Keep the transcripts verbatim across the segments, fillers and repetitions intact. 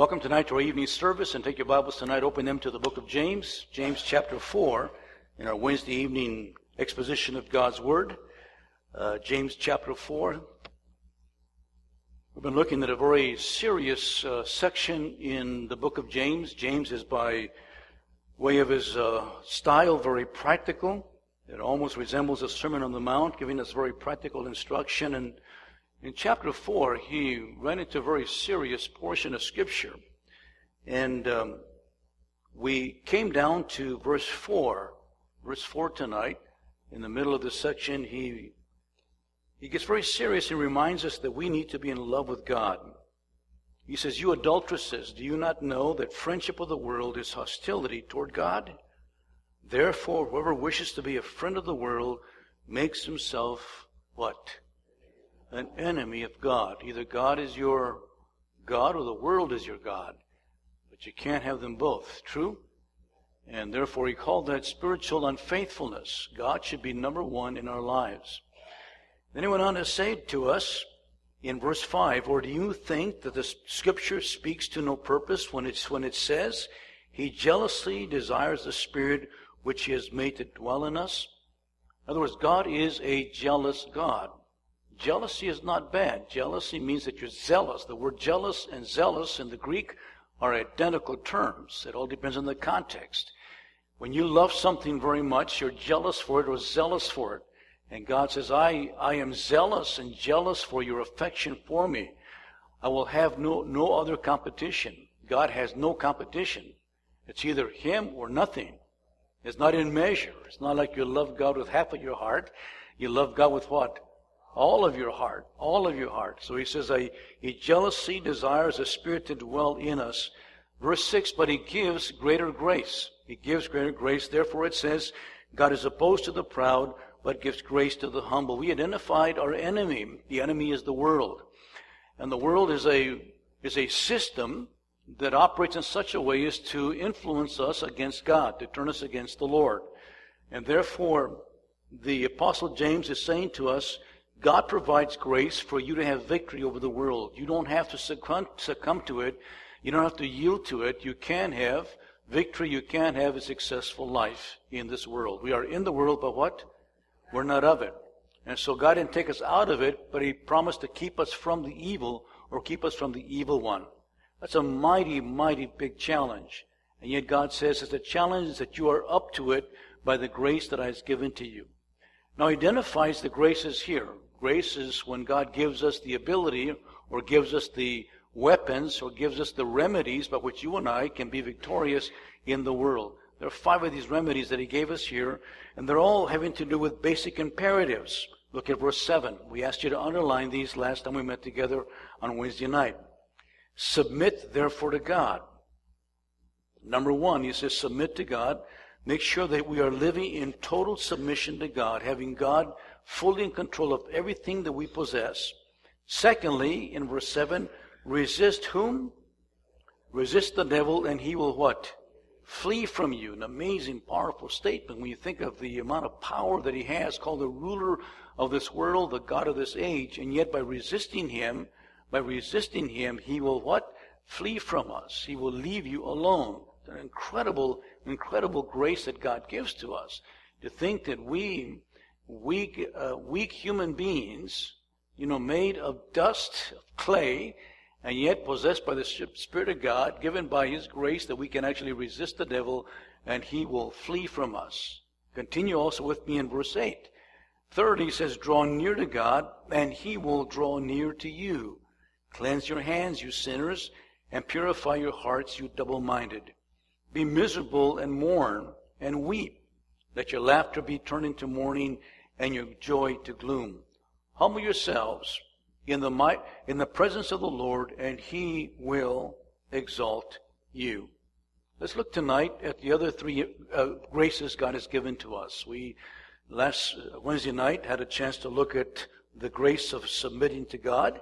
Welcome tonight to our evening service, and take your Bibles tonight, open them to the book of James, James chapter four, in our Wednesday evening exposition of God's Word. Uh, James chapter four. We've been looking at a very serious uh, section in the book of James. James is, by way of his uh, style, very practical. It almost resembles a Sermon on the Mount, giving us very practical instruction. And in chapter four, he ran into a very serious portion of Scripture. And um, we came down to verse four. Verse four tonight. In the middle of this section, he, he gets very serious and reminds us that we need to be in love with God. He says, "You adulteresses, do you not know that friendship with the world is hostility toward God? Therefore, whoever wishes to be a friend of the world makes himself," what? "An enemy of God." Either God is your God or the world is your God. But you can't have them both. True? And therefore he called that spiritual unfaithfulness. God should be number one in our lives. Then he went on to say to us in verse five, "Or do you think that the Scripture speaks to no purpose when it's when it says, He jealously desires the Spirit which He has made to dwell in us?" In other words, God is a jealous God. Jealousy is not bad. Jealousy means that you're zealous. The word jealous and zealous in the Greek are identical terms. It all depends on the context. When you love something very much, you're jealous for it or zealous for it. And God says, I, I am zealous and jealous for your affection for me. I will have no, no other competition. God has no competition. It's either Him or nothing. It's not in measure. It's not like you love God with half of your heart. You love God with what? All of your heart, all of your heart. So he says, I, he jealously desires the Spirit to dwell in us. Verse six, "But He gives greater grace." He gives greater grace. Therefore it says, God is opposed to the proud, but gives grace to the humble. We identified our enemy. The enemy is the world. And the world is a, is a system that operates in such a way as to influence us against God, to turn us against the Lord. And therefore, the Apostle James is saying to us, God provides grace for you to have victory over the world. You don't have to succumb, succumb to it. You don't have to yield to it. You can have victory. You can have a successful life in this world. We are in the world, but what? We're not of it. And so God didn't take us out of it, but He promised to keep us from the evil or keep us from the evil one. That's a mighty, mighty big challenge. And yet God says it's a challenge that you are up to it by the grace that I have given to you. Now He identifies the graces here. Grace is when God gives us the ability or gives us the weapons or gives us the remedies by which you and I can be victorious in the world. There are five of these remedies that He gave us here, and they're all having to do with basic imperatives. Look at verse seven. We asked you to underline these last time we met together on Wednesday night. "Submit therefore to God." Number one, he says submit to God. Make sure that we are living in total submission to God, having God fully in control of everything that we possess. Secondly, in verse seven, resist whom? Resist the devil and he will what? Flee from you. An amazing, powerful statement when you think of the amount of power that he has, called the ruler of this world, the God of this age. And yet by resisting him, by resisting him, he will what? Flee from us. He will leave you alone. It's an incredible, incredible grace that God gives to us. To think that we, weak, uh, weak human beings, you know, made of dust, of clay, and yet possessed by the Spirit of God, given by His grace, that we can actually resist the devil and he will flee from us. Continue also with me in verse eight. Third, he says, draw near to God and He will draw near to you. Cleanse your hands, you sinners, and purify your hearts, you double-minded. Be miserable and mourn and weep. Let your laughter be turned into mourning and your joy to gloom. Humble yourselves in the might, in the presence of the Lord, and He will exalt you. Let's look tonight at the other three uh, graces God has given to us. We, last Wednesday night, had a chance to look at the grace of submitting to God.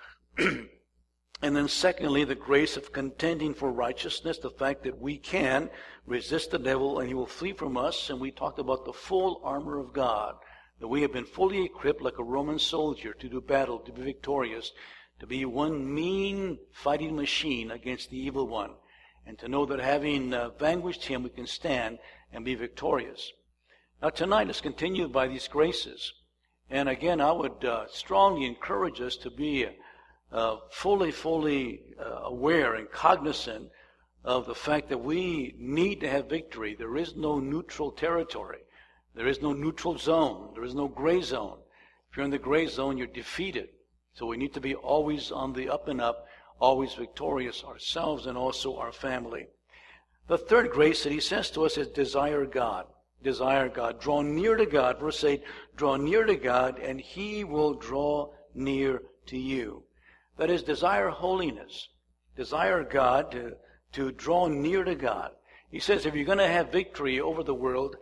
And then secondly, the grace of contending for righteousness, the fact that we can resist the devil and he will flee from us. And we talked about the full armor of God, that we have been fully equipped like a Roman soldier to do battle, to be victorious, to be one mean fighting machine against the evil one, and to know that having uh, vanquished him, we can stand and be victorious. Now tonight, let's continue by these graces. And again, I would uh, strongly encourage us to be uh, fully, fully uh, aware and cognizant of the fact that we need to have victory. There is no neutral territory. There is no neutral zone. There is no gray zone. If you're in the gray zone, you're defeated. So we need to be always on the up and up, always victorious ourselves and also our family. The third grace that he says to us is desire God. Desire God. Draw near to God. Verse eight, draw near to God and he will draw near to you. That is, desire holiness. Desire God to, to draw near to God. He says if you're going to have victory over the world,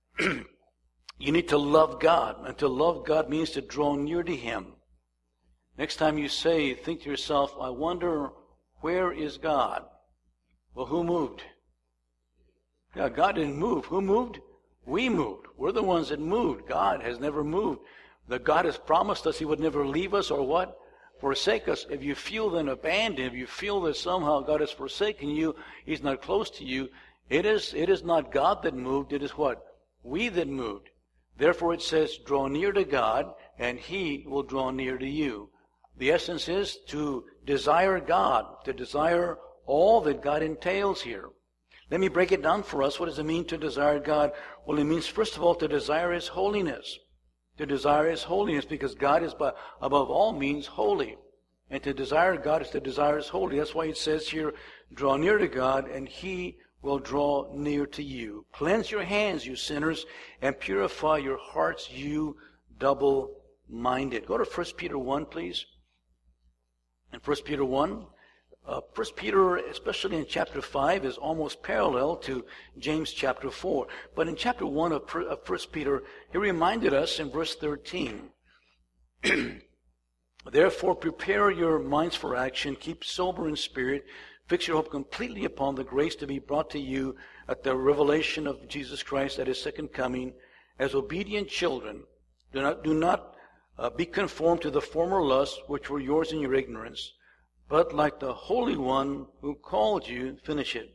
you need to love God. And to love God means to draw near to him. Next time you say, think to yourself, I wonder, where is God? Well, who moved? Yeah, God didn't move. Who moved? We moved. We're the ones that moved. God has never moved. The God has promised us he would never leave us or what? Forsake us. If you feel then abandoned, if you feel that somehow God has forsaken you, he's not close to you, it is, it is not God that moved. It is what? We that moved. Therefore it says, draw near to God and he will draw near to you. The essence is to desire God, to desire all that God entails here. Let me break it down for us. What does it mean to desire God? Well, it means, first of all, to desire his holiness. To desire his holiness, because God is, by, above all means, holy. And to desire God is to desire his holiness. That's why it says here, draw near to God, and he will draw near to you. Cleanse your hands, you sinners, and purify your hearts, you double-minded. Go to First Peter one, please. In First Peter one, uh, First Peter, especially in chapter five, is almost parallel to James chapter four. But in chapter one of First Peter, he reminded us in verse thirteen, therefore prepare your minds for action, keep sober in spirit, fix your hope completely upon the grace to be brought to you at the revelation of Jesus Christ at his second coming. As obedient children, do not, do not Uh, be conformed to the former lusts which were yours in your ignorance, but like the Holy One who called you, finish it.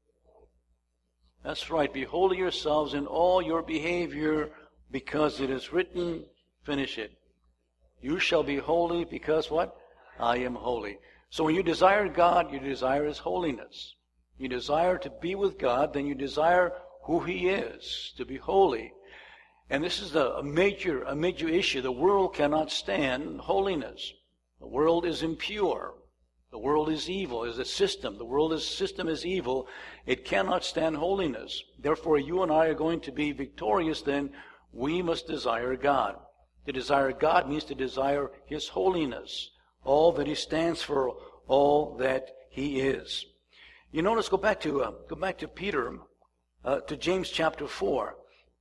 That's right. Be holy yourselves in all your behavior, because it is written, finish it. You shall be holy because what? I am holy. So when you desire God, you desire his holiness. You desire to be with God, then you desire who he is, to be holy. And this is a major, a major issue. The world cannot stand holiness. The world is impure. The world is evil. It's a system. The world is system is evil. It cannot stand holiness. Therefore, you and I are going to be victorious. Then we must desire God. To desire God means to desire his holiness, all that he stands for, all that he is. You notice, go back to uh, go back to Peter, uh, to James chapter four.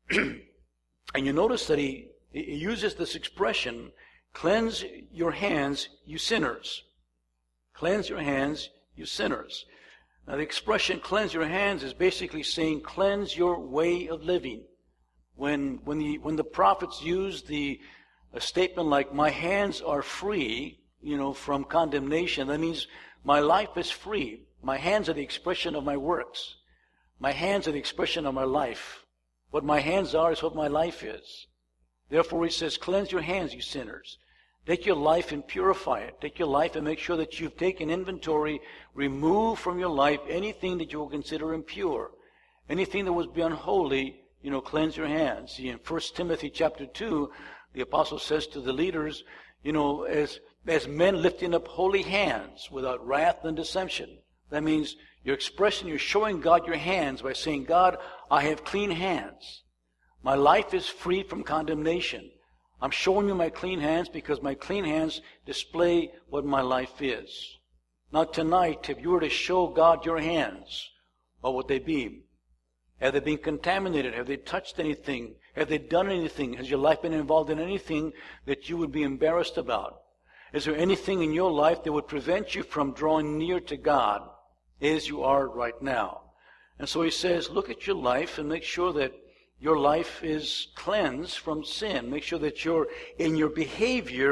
And you notice that he, he uses this expression, cleanse your hands, you sinners. Cleanse your hands, you sinners. Now the expression cleanse your hands is basically saying cleanse your way of living. When, when, the, when the prophets use the a statement like my hands are free, you know, from condemnation, that means my life is free. My hands are the expression of my works. My hands are the expression of my life. What my hands are is what my life is. Therefore he says, cleanse your hands, you sinners. Take your life and purify it. Take your life and make sure that you've taken inventory. Remove from your life anything that you will consider impure. Anything that was unholy, you know, cleanse your hands. See, in First Timothy chapter two, the apostle says to the leaders, you know, as, as men lifting up holy hands without wrath and dissension. That means you're expressing, you're showing God your hands by saying, God, I have clean hands. My life is free from condemnation. I'm showing you my clean hands because my clean hands display what my life is. Now tonight, if you were to show God your hands, what would they be? Have they been contaminated? Have they touched anything? Have they done anything? Has your life been involved in anything that you would be embarrassed about? Is there anything in your life that would prevent you from drawing near to God as you are right now? And so he says, look at your life and make sure that your life is cleansed from sin. Make sure that you're, in your behavior,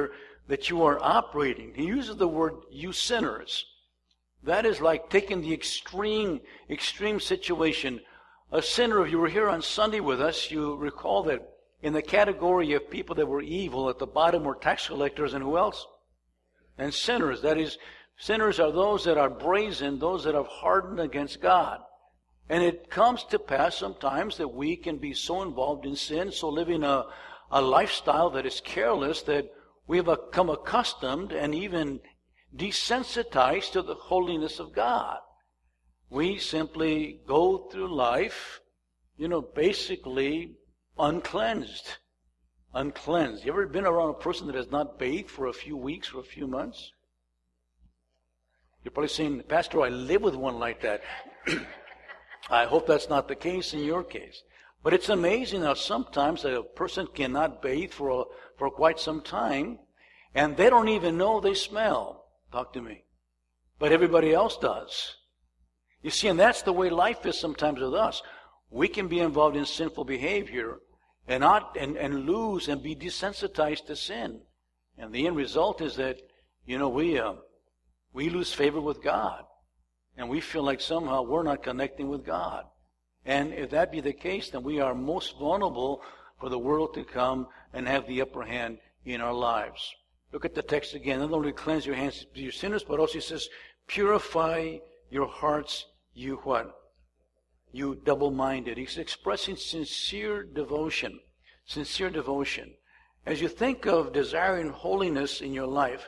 that you are operating. He uses the word you sinners. That is like taking the extreme, extreme situation. A sinner, if you were here on Sunday with us, you recall that in the category of people that were evil, at the bottom were tax collectors and who else? And sinners. That is, sinners are those that are brazen, those that have hardened against God. And it comes to pass sometimes that we can be so involved in sin, so living a, a lifestyle that is careless, that we have become accustomed and even desensitized to the holiness of God. We simply go through life, you know, basically uncleansed. Uncleansed. You ever been around a person that has not bathed for a few weeks or a few months? You're probably saying, Pastor, I live with one like that. I hope that's not the case in your case. But it's amazing how sometimes a person cannot bathe for a, for quite some time, and they don't even know they smell. Talk to me. But everybody else does. You see, and that's the way life is sometimes with us. We can be involved in sinful behavior and not and, and lose and be desensitized to sin. And the end result is that, you know, we uh, we lose favor with God. And we feel like somehow we're not connecting with God. And if that be the case, then we are most vulnerable for the world to come and have the upper hand in our lives. Look at the text again. Not only cleanse your hands to your sinners, but also it says, purify your hearts, you what? You double-minded. He's expressing sincere devotion. Sincere devotion. As you think of desiring holiness in your life,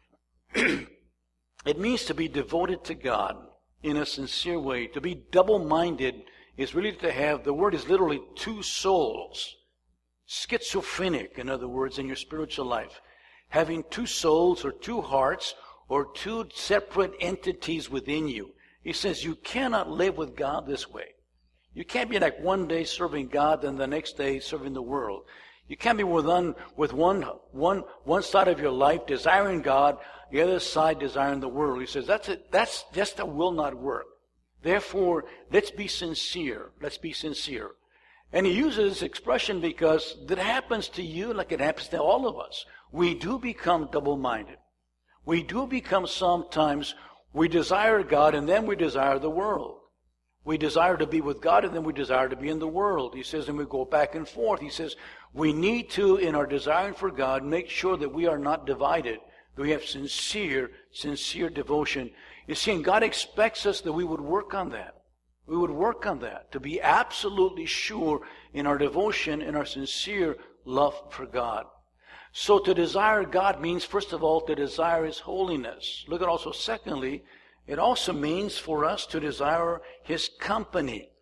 it means to be devoted to God in a sincere way. To be double-minded is really to have, the word is literally two souls. Schizophrenic, in other words, in your spiritual life. Having two souls or two hearts or two separate entities within you. He says you cannot live with God this way. You can't be like one day serving God and the next day serving the world. You can't be with one, with one, one, one side of your life desiring God, the other side desiring the world. He says that's it, that's just that will not work. Therefore, let's be sincere. Let's be sincere. And he uses this expression because that happens to you like it happens to all of us. We do become double-minded. We do become sometimes, we desire God and then we desire the world. We desire to be with God and then we desire to be in the world. He says, and we go back and forth. He says, we need to, in our desiring for God, make sure that we are not divided, that we have sincere, sincere devotion. You see, and God expects us that we would work on that. We would work on that, to be absolutely sure in our devotion and our sincere love for God. So to desire God means, first of all, to desire His holiness. Look at also, secondly, it also means for us to desire His company.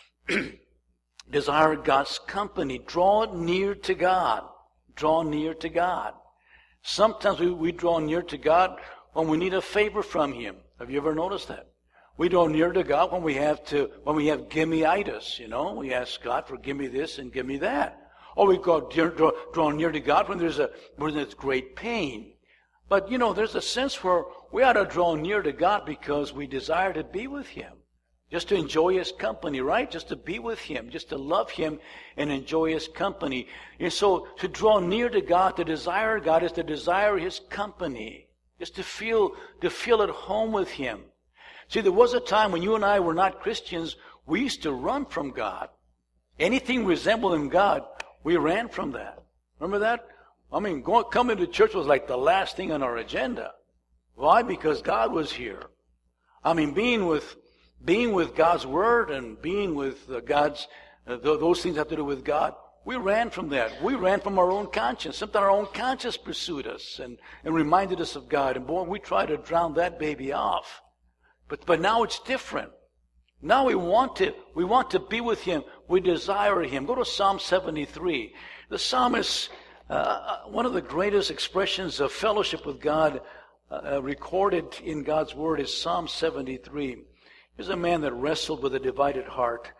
Desire God's company. Draw near to God. Draw near to God. Sometimes we, we draw near to God when we need a favor from Him. Have you ever noticed that? We draw near to God when we have to, when we have gimme-itis, you know. We ask God for give me this and give me that. Or we go dear, draw, draw near to God when there's a when there's great pain. But, you know, there's a sense where we ought to draw near to God because we desire to be with Him. Just to enjoy His company, right? Just to be with Him. Just to love Him and enjoy His company. And so to draw near to God, to desire God, is to desire His company. Just to feel, to feel at home with Him. See, there was a time when you and I were not Christians, we used to run from God. Anything resembling God, we ran from that. Remember that? I mean, going, coming to church was like the last thing on our agenda. Why? Because God was here. I mean, being with being with God's Word and being with uh, God's, uh, th- those things have to do with God, we ran from that. We ran from our own conscience. Sometimes our own conscience pursued us and, and reminded us of God. And boy, we tried to drown that baby off. But but now it's different. Now we want to we want to be with Him. We desire Him. Go to Psalm seventy-three. The psalmist, uh, one of the greatest expressions of fellowship with God uh, recorded in God's Word is Psalm seventy-three. Here's a man that wrestled with a divided heart.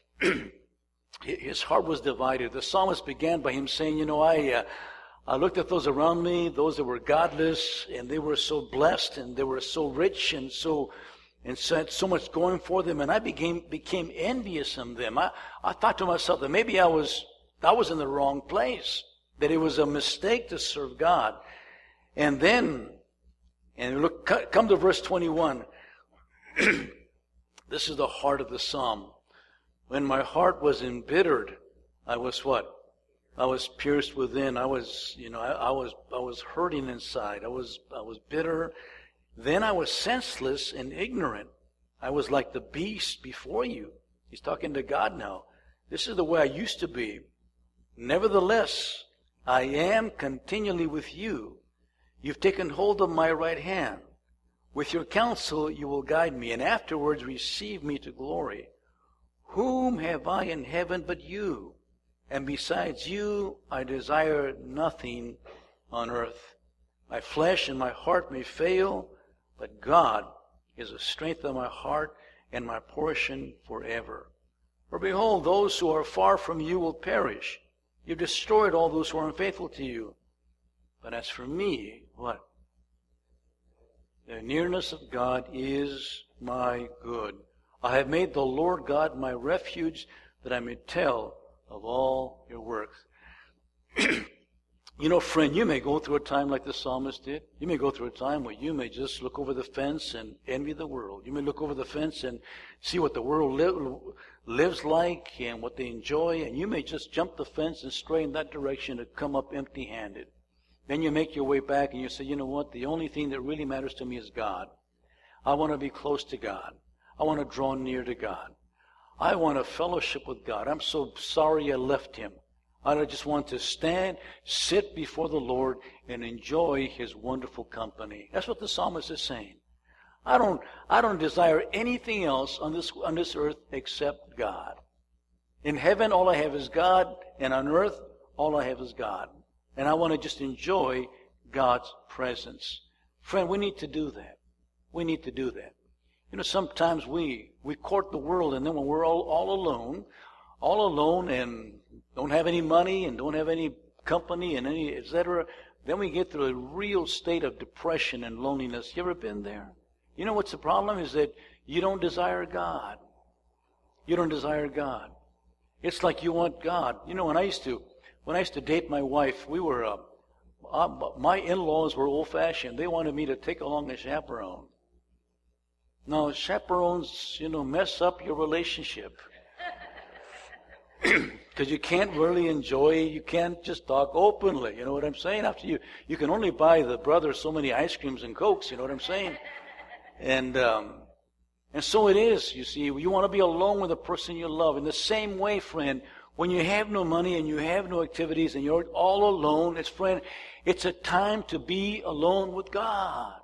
His heart was divided. The psalmist began by him saying, you know, I uh, I looked at those around me, those that were godless, and they were so blessed, and they were so rich, and so and so had so much going for them, and I became became envious of them. I, I thought to myself that maybe I was I was in the wrong place, that it was a mistake to serve God. And then, and look, come to verse twenty-one. This is the heart of the psalm. When my heart was embittered, I was what? I was pierced within. I was, you know, I, I was, I was hurting inside. I was, I was bitter. Then I was senseless and ignorant. I was like the beast before you. He's talking to God now. This is the way I used to be. Nevertheless, I am continually with you. You've taken hold of my right hand. With your counsel you will guide me, and afterwards receive me to glory. Whom have I in heaven but you? And besides you, I desire nothing on earth. My flesh and my heart may fail, but God is the strength of my heart and my portion forever. For behold, those who are far from you will perish. You've destroyed all those who are unfaithful to you. But as for me, what? The nearness of God is my good. I have made the Lord God my refuge, that I may tell of all your works. You know, friend, you may go through a time like the psalmist did. You may go through a time where you may just look over the fence and envy the world. You may look over the fence and see what the world li- lives like and what they enjoy, and you may just jump the fence and stray in that direction and come up empty-handed. Then you make your way back and you say, you know what, the only thing that really matters to me is God. I want to be close to God. I want to draw near to God. I want a fellowship with God. I'm so sorry I left Him. I just want to stand, sit before the Lord, and enjoy His wonderful company. That's what the psalmist is saying. I don't, I don't desire anything else on this, on this earth except God. In heaven, all I have is God, and on earth, all I have is God. And I want to just enjoy God's presence. Friend, we need to do that. We need to do that. You know, sometimes we, we court the world, and then when we're all, all alone, all alone and don't have any money and don't have any company and any, et cetera, then we get through a real state of depression and loneliness. You ever been there? You know what's the problem is that you don't desire God. You don't desire God. It's like you want God. You know, when I used to, when I used to date my wife, we were, uh, uh, my in-laws were old-fashioned. They wanted me to take along a chaperone. Now, chaperones, you know, mess up your relationship. Because you can't really enjoy, you can't just talk openly. You know what I'm saying? After you, you can only buy the brother so many ice creams and Cokes. You know what I'm saying? And um, and so it is. You see, you want to be alone with the person you love. In the same way, friend, when you have no money and you have no activities and you're all alone, it's friend, it's a time to be alone with God.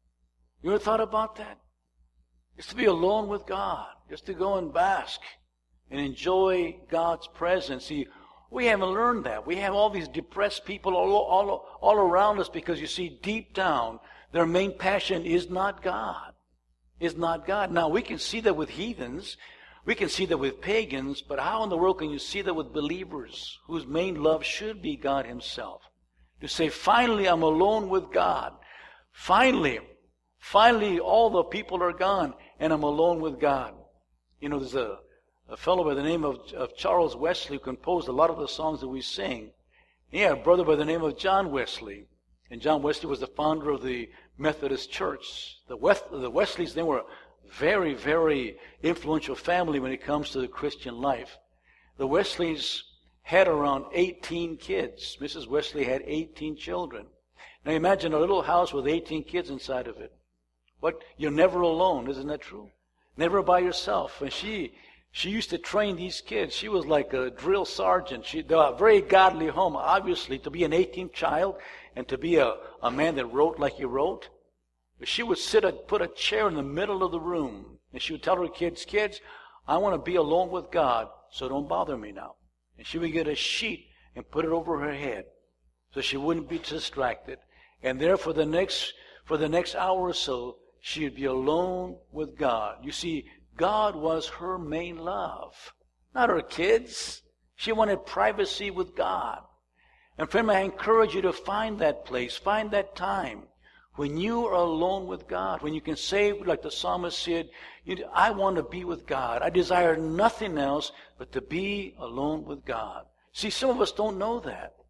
You ever thought about that? It's to be alone with God, just to go and bask and enjoy God's presence. See, we haven't learned that. We have all these depressed people all, all, all around us because, you see, deep down, their main passion is not God. Is not God. Now, we can see that with heathens. We can see that with pagans. But how in the world can you see that with believers whose main love should be God Himself? To say, finally, I'm alone with God. Finally, finally, all the people are gone and I'm alone with God. You know, there's a A fellow by the name of, of Charles Wesley who composed a lot of the songs that we sing. He had a brother by the name of John Wesley. And John Wesley was the founder of the Methodist Church. The, West, the Wesleys, they were a very, very influential family when it comes to the Christian life. The Wesleys had around eighteen kids. Missus Wesley had eighteen children. Now imagine a little house with eighteen kids inside of it. What? You're never alone, isn't that true? Never by yourself. And she... She used to train these kids. She was like a drill sergeant. She, they were a very godly home, obviously, to be an eighteenth child and to be a, a man that wrote like he wrote. But she would sit and put a chair in the middle of the room. And she would tell her kids, kids, I want to be alone with God, so don't bother me now. And she would get a sheet and put it over her head so she wouldn't be distracted. And there for the next, for the next hour or so, she would be alone with God. You see, God was her main love, not her kids. She wanted privacy with God. And friend, I encourage you to find that place, find that time when you are alone with God, when you can say, like the psalmist said, I want to be with God. I desire nothing else but to be alone with God. See, some of us don't know that.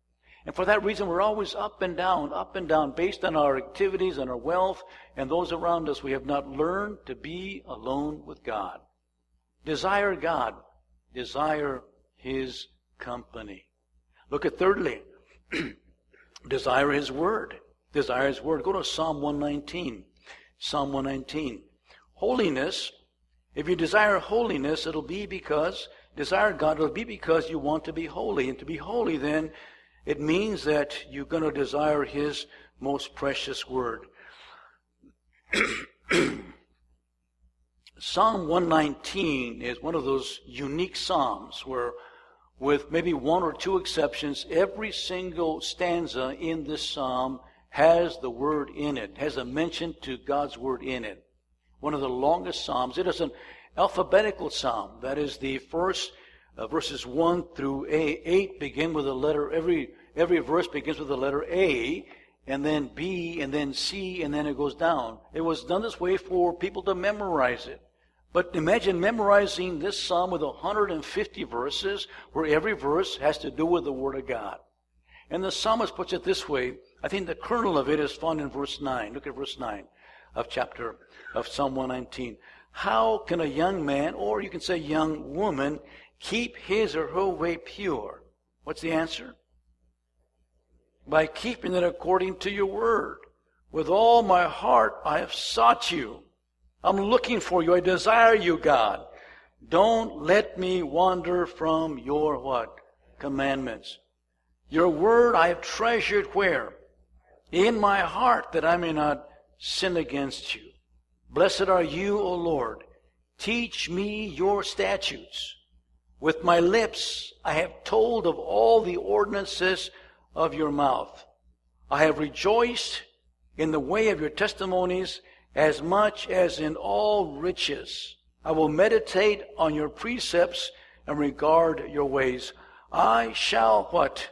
And for that reason, we're always up and down, up and down, based on our activities and our wealth and those around us. We have not learned to be alone with God. Desire God. Desire His company. Look at thirdly, desire His Word. Desire His Word. Go to Psalm one nineteen. Psalm one nineteen. Holiness. If you desire holiness, it'll be because, desire God, it'll be because you want to be holy. And to be holy, then, it means that you're going to desire His most precious Word. Psalm one nineteen is one of those unique psalms where, with maybe one or two exceptions, every single stanza in this psalm has the Word in it, has a mention to God's Word in it. One of the longest psalms. It is an alphabetical psalm. That is, the first uh, verses one through eight begin with a letter. Every every verse begins with the letter A, and then B, and then C, and then it goes down. It was done this way for people to memorize it. But imagine memorizing this psalm with one hundred fifty verses, where every verse has to do with the Word of God. And the psalmist puts it this way. I think the kernel of it is found in verse nine. Look at verse nine of chapter of Psalm one nineteen. How can a young man, or you can say young woman, keep his or her way pure? What's the answer? By keeping it according to your word. With all my heart I have sought you. I'm looking for you. I desire you, God. Don't let me wander from your what? Commandments. Your word I have treasured where? In my heart, that I may not sin against you. Blessed are you, O Lord. Teach me your statutes. With my lips I have told of all the ordinances of your mouth. I have rejoiced in the way of your testimonies as much as in all riches. I will meditate on your precepts and regard your ways. I shall what?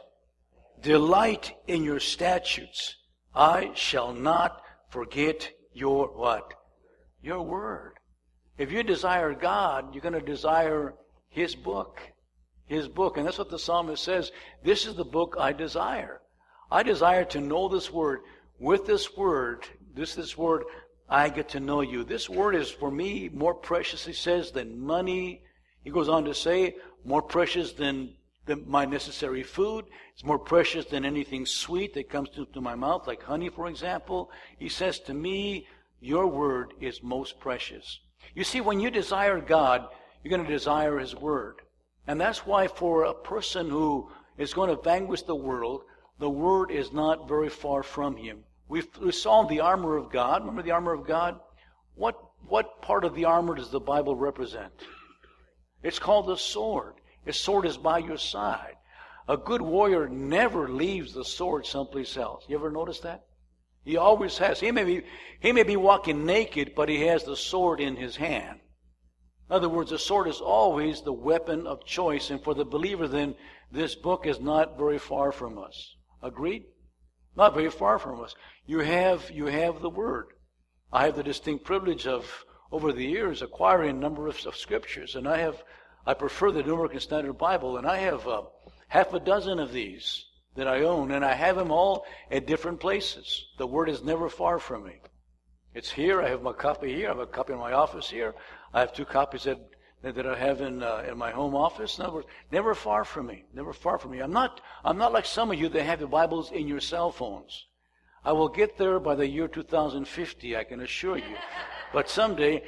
Delight in your statutes. I shall not forget your what? Your word. If you desire God, you're going to desire His book. His book. And that's what the psalmist says. This is the book I desire. I desire to know this word. With this word, this this word, I get to know you. This word is for me more precious, he says, than money. He goes on to say, more precious than, than my necessary food. It's more precious than anything sweet that comes to, to my mouth, like honey, for example. He says to me, your word is most precious. You see, when you desire God, you're going to desire His word. And that's why for a person who is going to vanquish the world, the word is not very far from him. We, we saw the armor of God. Remember the armor of God? What, what part of the armor does the Bible represent? It's called the sword. His sword is by your side. A good warrior never leaves the sword someplace else. You ever notice that? He always has. He may be, he may be walking naked, but he has the sword in his hand. In other words, the sword is always the weapon of choice. And for the believer, then, this book is not very far from us. Agreed? Not very far from us. You have, you have the Word. I have the distinct privilege of, over the years, acquiring a number of, of scriptures. And I have, I prefer the New American Standard Bible. And I have uh, half a dozen of these that I own. And I have them all at different places. The Word is never far from me. It's here. I have my copy here. I have a copy in my office here. I have two copies that that I have in uh, in my home office. In other words, never far from me. Never far from me. I'm not I'm not like some of you that have your Bibles in your cell phones. I will get there by the year two thousand fifty, I can assure you. But someday,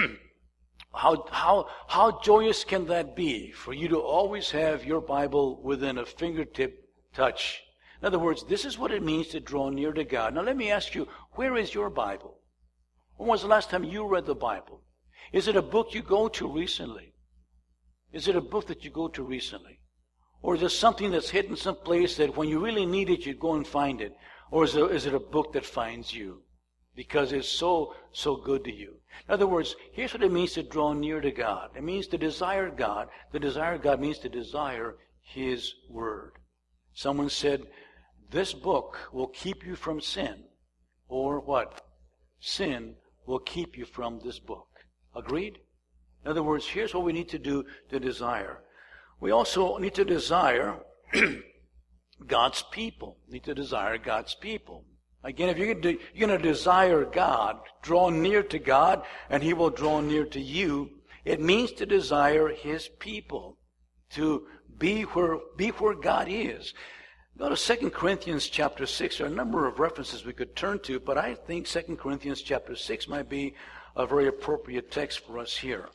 how how how joyous can that be for you to always have your Bible within a fingertip touch? In other words, this is what it means to draw near to God. Now let me ask you, where is your Bible? When was the last time you read the Bible? Is it a book you go to recently? Is it a book that you go to recently? Or is it something that's hidden someplace that when you really need it, you go and find it? Or is it, is it a book that finds you because it's so, so good to you? In other words, here's what it means to draw near to God. It means to desire God. To desire God means to desire His Word. Someone said, this book will keep you from sin. Or what? Sin will keep you from this book. Agreed? In other words, here's what we need to do to desire. We also need to desire God's people. You need to desire God's people. Again, if you're going to desire God, draw near to God, and He will draw near to you, it means to desire His people, to be where, be where God is. Go to Second Corinthians chapter six. There are a number of references we could turn to, but I think Second Corinthians chapter six might be a very appropriate text for us here.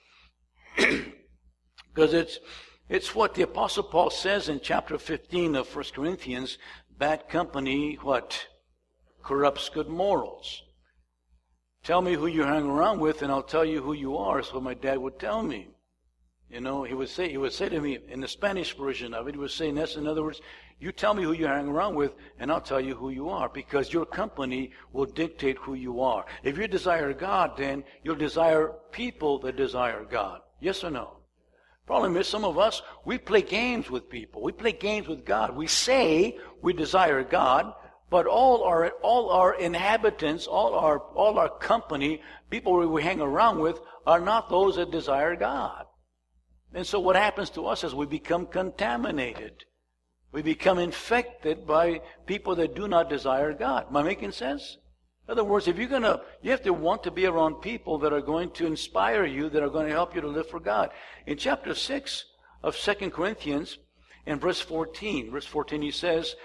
Because it's, it's what the Apostle Paul says in chapter fifteen of First Corinthians, bad company, what? Corrupts good morals. Tell me who you hang around with, and I'll tell you who you are. Is what my dad would tell me. You know, he would say he would say to me in the Spanish version of it. He would say, "Ness, in other words, you tell me who you hang around with, and I'll tell you who you are, because your company will dictate who you are. If you desire God, then you'll desire people that desire God. Yes or no? Problem is, some of us, we play games with people. We play games with God. We say we desire God." But all our all our inhabitants, all our all our company, people we hang around with, are not those that desire God. And so what happens to us is we become contaminated. We become infected by people that do not desire God. Am I making sense? In other words, if you're gonna, you have to want to be around people that are going to inspire you, that are going to help you to live for God. In chapter six of Second Corinthians, in verse fourteen, verse fourteen, he says,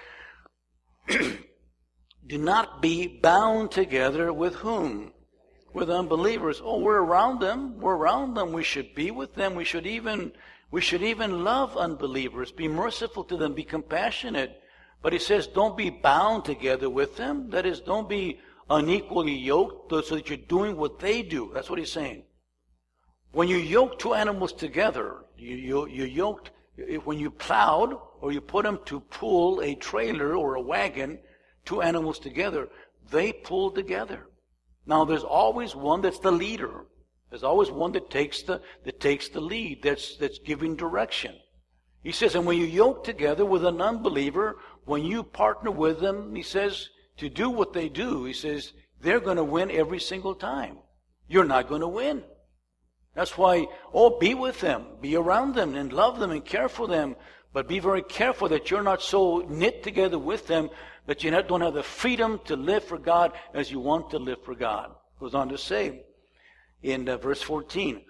"Do not be bound together with whom? With unbelievers." Oh, we're around them. We're around them. We should be with them. We should even, we should even love unbelievers. Be merciful to them. Be compassionate. But he says, don't be bound together with them. That is, don't be unequally yoked so that you're doing what they do. That's what he's saying. When you yoke two animals together, you, you, you yoked, when you plowed or you put them to pull a trailer or a wagon, two animals together, they pull together. Now there's always one that's the leader. There's always one that takes the that takes the lead, that's that's giving direction. He says, and when you yoke together with an unbeliever, when you partner with them, he says, to do what they do, he says, they're going to win every single time. You're not going to win. That's why, oh, be with them, be around them, and love them and care for them. But be very careful that you're not so knit together with them that you don't have the freedom to live for God as you want to live for God. Goes on to say in uh, verse fourteen,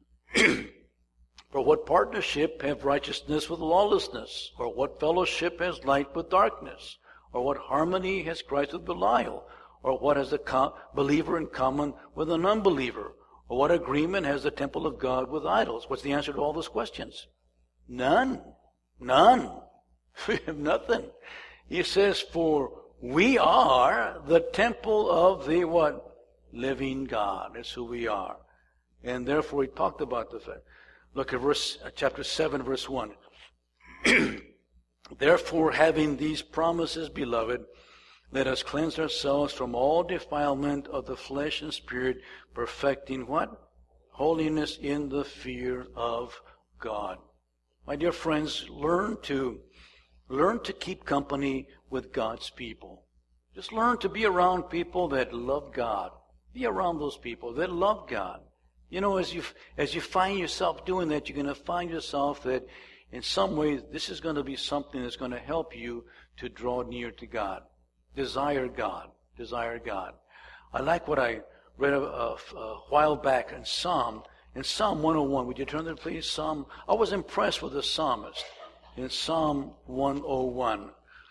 "For what partnership have righteousness with lawlessness? Or what fellowship has light with darkness? Or what harmony has Christ with Belial? Or what has a co- believer in common with an unbeliever? Or what agreement has the temple of God with idols?" What's the answer to all those questions? None. None. We have nothing. He says, for we are the temple of the what? Living God. That's who we are. And therefore he talked about the fact. Look at verse, chapter seven, verse one. "Therefore, having these promises, beloved, let us cleanse ourselves from all defilement of the flesh and spirit, perfecting what? Holiness in the fear of God." My dear friends, learn to learn to keep company with God's people. Just learn to be around people that love God. Be around those people that love God. You know, as you as you find yourself doing that, you're going to find yourself that in some ways this is going to be something that's going to help you to draw near to God. Desire God. Desire God. I like what I read a, a, a while back in Psalm. In Psalm one oh one, would you turn there, please? Psalm. I was impressed with the psalmist in Psalm one oh one.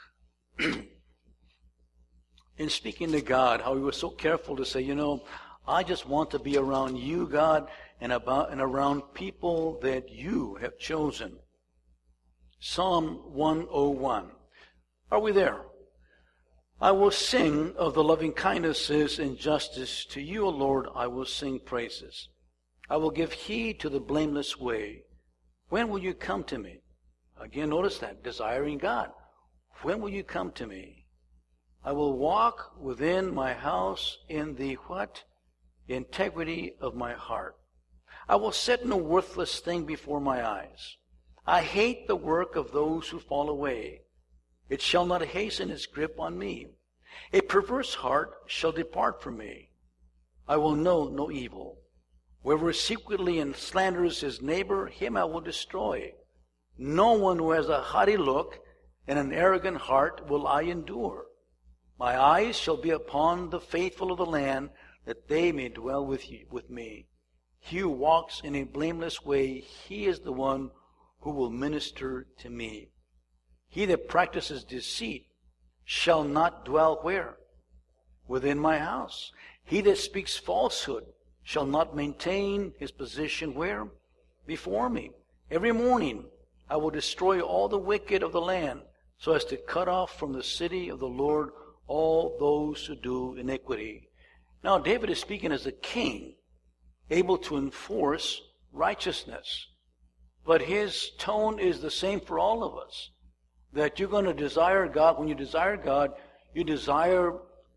In speaking to God, how he was so careful to say, you know, I just want to be around you, God, and about and around people that you have chosen. Psalm one oh one. Are we there? "I will sing of the loving kindnesses and justice. To you, O Lord, I will sing praises. I will give heed to the blameless way. When will you come to me?" Again, notice that, desiring God. When will you come to me? "I will walk within my house in the what? Integrity of my heart. I will set no worthless thing before my eyes. I hate the work of those who fall away. It shall not hasten its grip on me. A perverse heart shall depart from me. I will know no evil. Whoever secretly and slanders his neighbor, him I will destroy. No one who has a haughty look and an arrogant heart will I endure. My eyes shall be upon the faithful of the land, that they may dwell with you, with me. He who walks in a blameless way, he is the one who will minister to me. He that practices deceit shall not dwell where? Within my house. He that speaks falsehood shall not maintain his position where? Before me. Every morning I will destroy all the wicked of the land, so as to cut off from the city of the Lord all those who do iniquity. Now David is speaking as a king, able to enforce righteousness. But his tone is the same for all of us. That you're going to desire God. When you desire God, you desire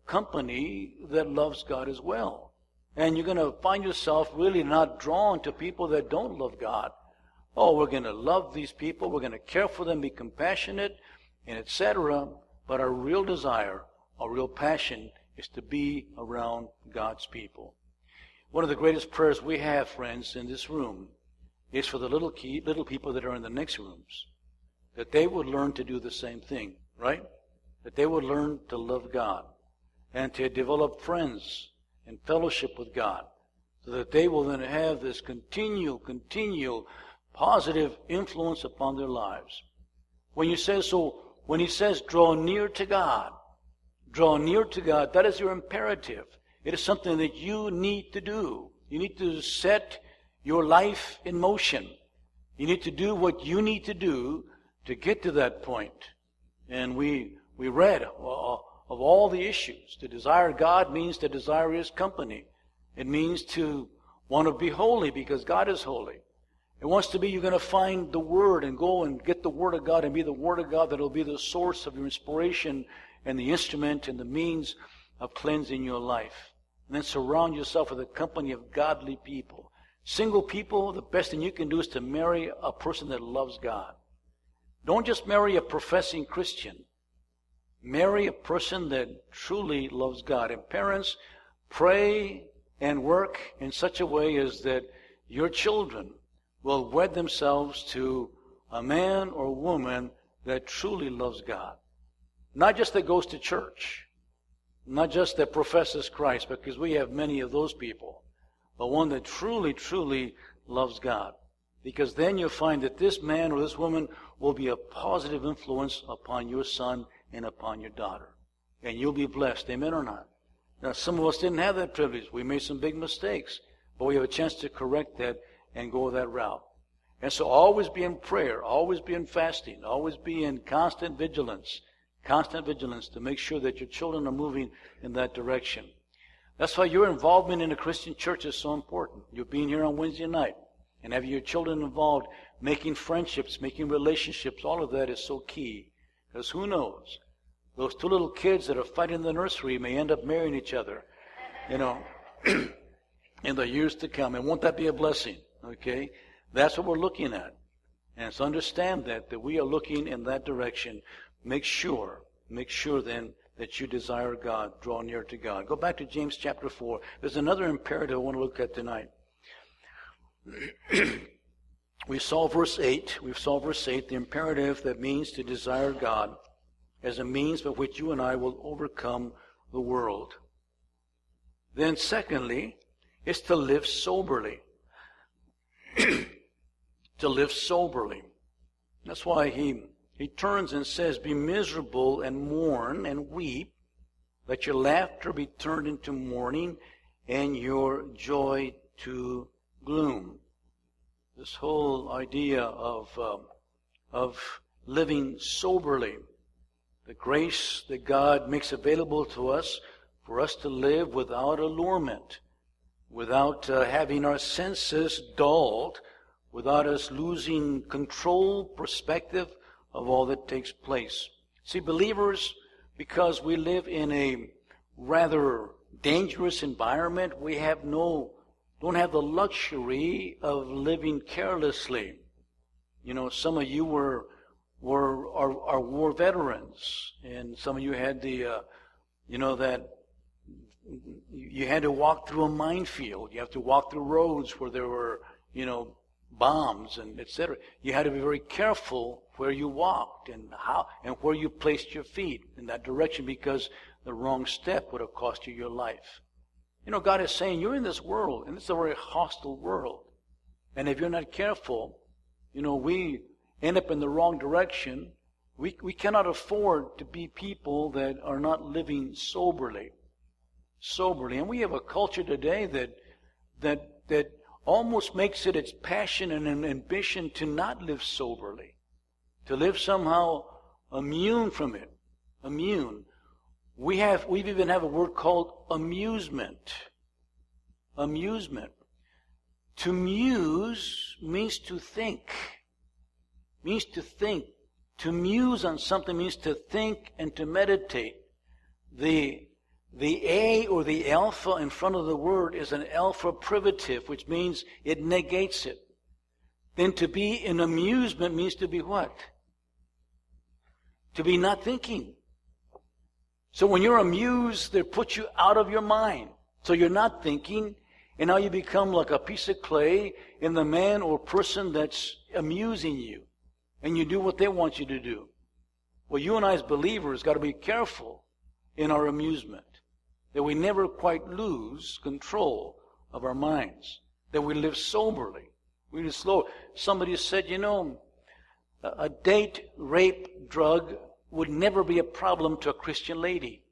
company that loves God as well. And you're going to find yourself really not drawn to people that don't love God. Oh, we're going to love these people. We're going to care for them, be compassionate, and et cetera. But our real desire, our real passion is to be around God's people. One of the greatest prayers we have, friends, in this room is for the little key, little people that are in the next rooms, that they would learn to do the same thing, right? That they would learn to love God and to develop friends and fellowship with God, so that they will then have this continual, continual positive influence upon their lives. When you say so, when he says draw near to God, draw near to God, that is your imperative. It is something that you need to do. You need to set your life in motion. You need to do what you need to do to get to that point. And we we read uh, of all the issues. To desire God means to desire His company. It means to want to be holy because God is holy. It wants to be you're going to find the Word and go and get the Word of God and be the Word of God that will be the source of your inspiration and the instrument and the means of cleansing your life. And then surround yourself with a company of godly people. Single people, the best thing you can do is to marry a person that loves God. Don't just marry a professing Christian. Marry a person that truly loves God. And parents, pray and work in such a way as that your children will wed themselves to a man or woman that truly loves God. Not just that goes to church. Not just that professes Christ, because we have many of those people. But one that truly, truly loves God. Because then you'll find that this man or this woman will be a positive influence upon your son and upon your daughter. And you'll be blessed. Amen or not? Now, some of us didn't have that privilege. We made some big mistakes. But we have a chance to correct that and go that route. And so always be in prayer. Always be in fasting. Always be in constant vigilance. Constant vigilance to make sure that your children are moving in that direction. That's why your involvement in a Christian church is so important. You're being here on Wednesday night and having your children involved, making friendships, making relationships, all of that is so key. Because who knows? Those two little kids that are fighting in the nursery may end up marrying each other, you know, in the years to come. And won't that be a blessing? Okay? That's what we're looking at. And so understand that, that we are looking in that direction. Make sure, make sure then that you desire God, draw near to God. Go back to James chapter four. There's another imperative I want to look at tonight. We saw verse eight. We saw verse eight, the imperative that means to desire God as a means by which you and I will overcome the world. Then secondly, is to live soberly. To live soberly. That's why he... He turns and says, be miserable and mourn and weep. Let your laughter be turned into mourning and your joy to gloom. This whole idea of, um, of living soberly. The grace that God makes available to us for us to live without allurement. Without uh, having our senses dulled. Without us losing control, perspective, of all that takes place. See, believers, because we live in a rather dangerous environment, we have no, don't have the luxury of living carelessly. You know, some of you were, were, are, are war veterans, and some of you had the, uh, you know, that you had to walk through a minefield. You have to walk through roads where there were, you know, bombs and et cetera. You had to be very careful where you walked and how and where you placed your feet in that direction, because the wrong step would have cost you your life. You know, God is saying you're in this world, and it's a very hostile world. And if you're not careful, you know, we end up in the wrong direction. We we cannot afford to be people that are not living soberly. Soberly. And we have a culture today that that that almost makes it its passion and an ambition to not live soberly. To live somehow immune from it. Immune. We have we even have a word called amusement. Amusement. To muse means to think. Means to think. To muse on something means to think and to meditate. The the A or the alpha in front of the word is an alpha privative, which means it negates it. Then to be in amusement means to be what? To be not thinking. So when you're amused, they put you out of your mind. So you're not thinking, and now you become like a piece of clay in the man or person that's amusing you. And you do what they want you to do. Well, you and I as believers got to be careful in our amusement. That we never quite lose control of our minds. That we live soberly. We live slow. Somebody said, you know, a date, rape, drug would never be a problem to a Christian lady.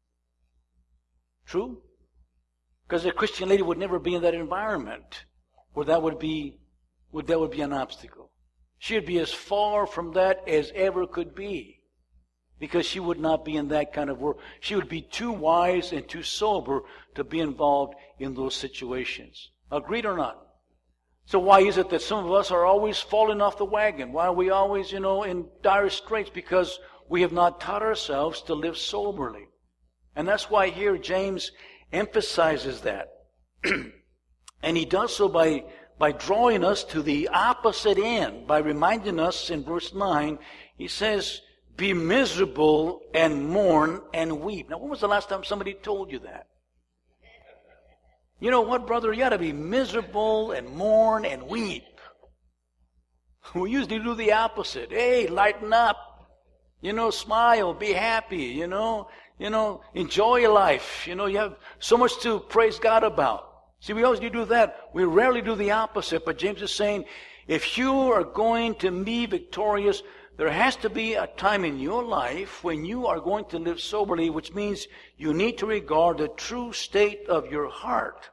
True? Because a Christian lady would never be in that environment where that would be, where that would be an obstacle. She would be as far from that as ever could be. Because she would not be in that kind of world. She would be too wise and too sober to be involved in those situations. Agreed or not? So why is it that some of us are always falling off the wagon? Why are we always, you know, in dire straits? Because we have not taught ourselves to live soberly. And that's why here James emphasizes that. And he does so by, by drawing us to the opposite end. By reminding us in verse nine, he says, be miserable and mourn and weep. Now, when was the last time somebody told you that? You know what, brother? You ought to be miserable and mourn and weep. We usually do the opposite. Hey, lighten up. You know, smile, be happy, you know. You know, enjoy your life. You know, you have so much to praise God about. See, we always do that. We rarely do the opposite. But James is saying, if you are going to be victorious, there has to be a time in your life when you are going to live soberly, which means you need to regard the true state of your heart.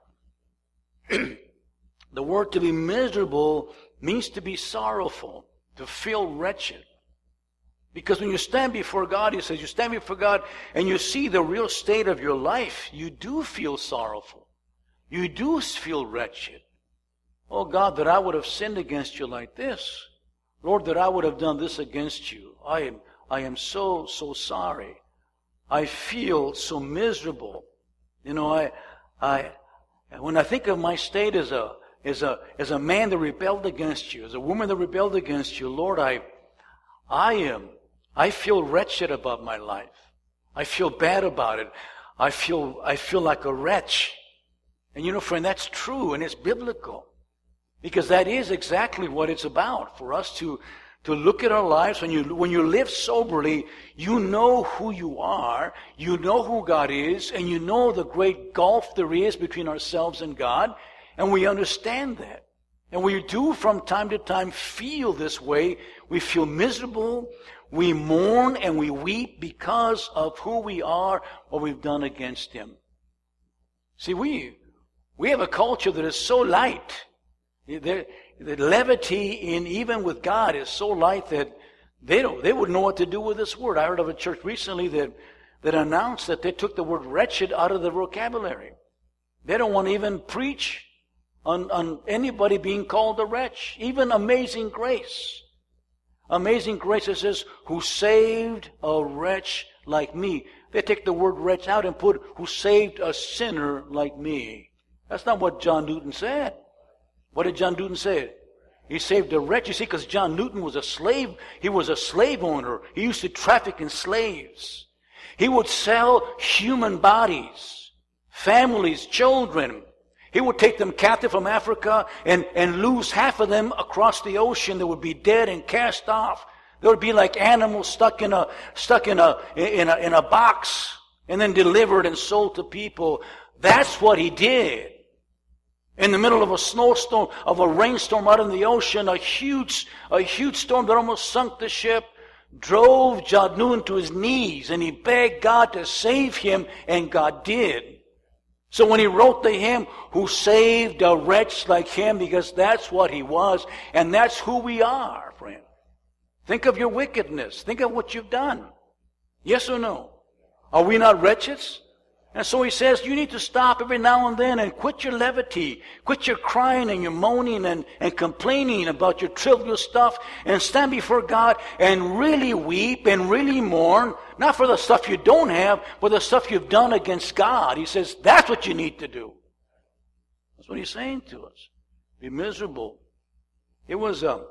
The word to be miserable means to be sorrowful, to feel wretched. Because when you stand before God, he says, you stand before God and you see the real state of your life, you do feel sorrowful. You do feel wretched. Oh God, that I would have sinned against you like this. Lord, that I would have done this against you. I am, I am so, so sorry. I feel so miserable. You know, I, I, when I think of my state as a, as a, as a man that rebelled against you, as a woman that rebelled against you, Lord, I, I am, I feel wretched about my life. I feel bad about it. I feel, I feel like a wretch. And you know, friend, that's true and it's biblical. Because that is exactly what it's about, for us to, to look at our lives. When you, when you live soberly, you know who you are, you know who God is, and you know the great gulf there is between ourselves and God, and we understand that. And we do from time to time feel this way. We feel miserable, we mourn, and we weep because of who we are, what we've done against Him. See, we, we have a culture that is so light. The, the levity in even with God is so light that they don't they wouldn't know what to do with this word. I heard of a church recently that, that announced that they took the word wretched out of the vocabulary. They don't want to even preach on, on anybody being called a wretch. Even Amazing Grace. Amazing Grace, it says, who saved a wretch like me. They take the word wretch out and put, who saved a sinner like me. That's not what John Newton said. What did John Newton say? He saved a wretch. You see, because John Newton was a slave. He was a slave owner. He used to traffic in slaves. He would sell human bodies, families, children. He would take them captive from Africa and, and lose half of them across the ocean. They would be dead and cast off. They would be like animals stuck in a stuck in a in a in a box and then delivered and sold to people. That's what he did. In the middle of a snowstorm, of a rainstorm out in the ocean, a huge a huge storm that almost sunk the ship, drove John Newton to his knees, and he begged God to save him, and God did. So when he wrote the hymn, who saved a wretch like him, because that's what he was, and that's who we are, friend. Think of your wickedness. Think of what you've done. Yes or no? Are we not wretches? And so he says, you need to stop every now and then and quit your levity. Quit your crying and your moaning and, and complaining about your trivial stuff, and stand before God and really weep and really mourn, not for the stuff you don't have, but the stuff you've done against God. He says, that's what you need to do. That's what he's saying to us. Be miserable. It was, um,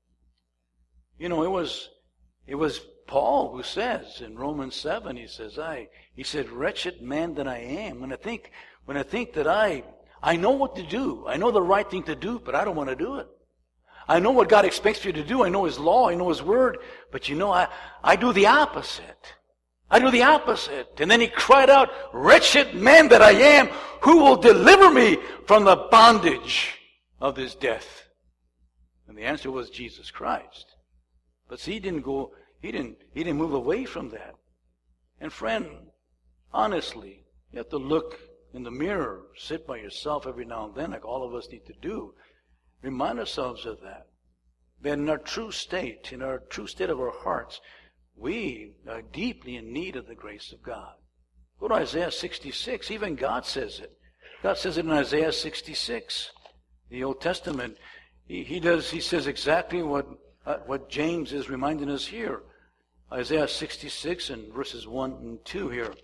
you know, it was, it was Paul who says in Romans seven, he says, I, he said, wretched man that I am. When I think, when I think that I, I know what to do. I know the right thing to do, but I don't want to do it. I know what God expects you to do. I know His law. I know His word. But you know, I, I do the opposite. I do the opposite. And then he cried out, wretched man that I am, who will deliver me from the bondage of this death? And the answer was Jesus Christ. But see, he didn't go, he didn't, he didn't move away from that. And friend, honestly, you have to look in the mirror, sit by yourself every now and then, like all of us need to do. Remind ourselves of that. That in our true state, in our true state of our hearts, we are deeply in need of the grace of God. Go to Isaiah sixty-six. Even God says it. God says it in Isaiah sixty-six. The Old Testament. He, he does. He says exactly what uh, what James is reminding us here. Isaiah sixty-six and verses one and two here.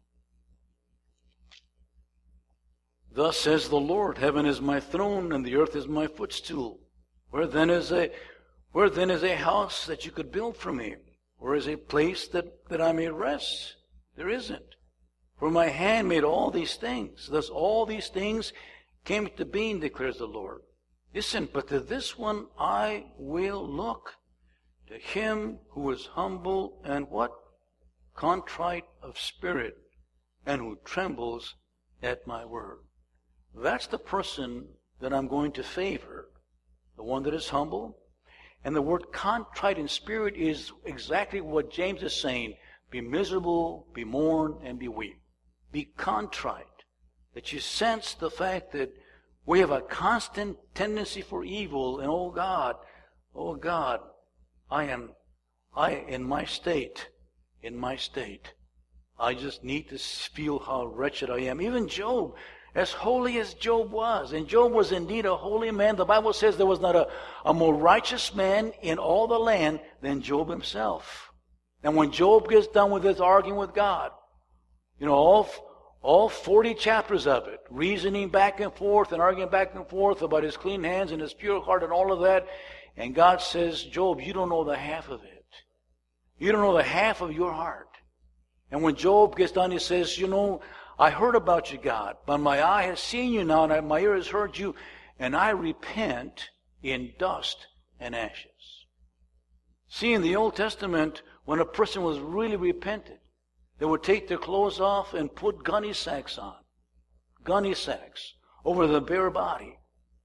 Thus says the Lord, heaven is my throne and the earth is my footstool. Where then is a where then is a house that you could build for me? Where is a place that, that I may rest? There isn't. For my hand made all these things. Thus all these things came to being, declares the Lord. Listen, but to this one I will look, to him who is humble and what? Contrite of spirit, and who trembles at my word. That's the person that I'm going to favor. The one that is humble. And the word contrite in spirit is exactly what James is saying. Be miserable, be mourn, and be weep. Be contrite. That you sense the fact that we have a constant tendency for evil. And oh God, oh God, I am, I, in my state, in my state, I just need to feel how wretched I am. Even Job, as holy as Job was, and Job was indeed a holy man. The Bible says there was not a, a more righteous man in all the land than Job himself. And when Job gets done with his arguing with God, you know, all, all forty chapters of it, reasoning back and forth and arguing back and forth about his clean hands and his pure heart and all of that, and God says, Job, you don't know the half of it. You don't know the half of your heart. And when Job gets done, he says, you know, I heard about you, God, but my eye has seen you now, and my ear has heard you, and I repent in dust and ashes. See, in the Old Testament, when a person was really repentant, they would take their clothes off and put gunny sacks on, gunny sacks over the bare body.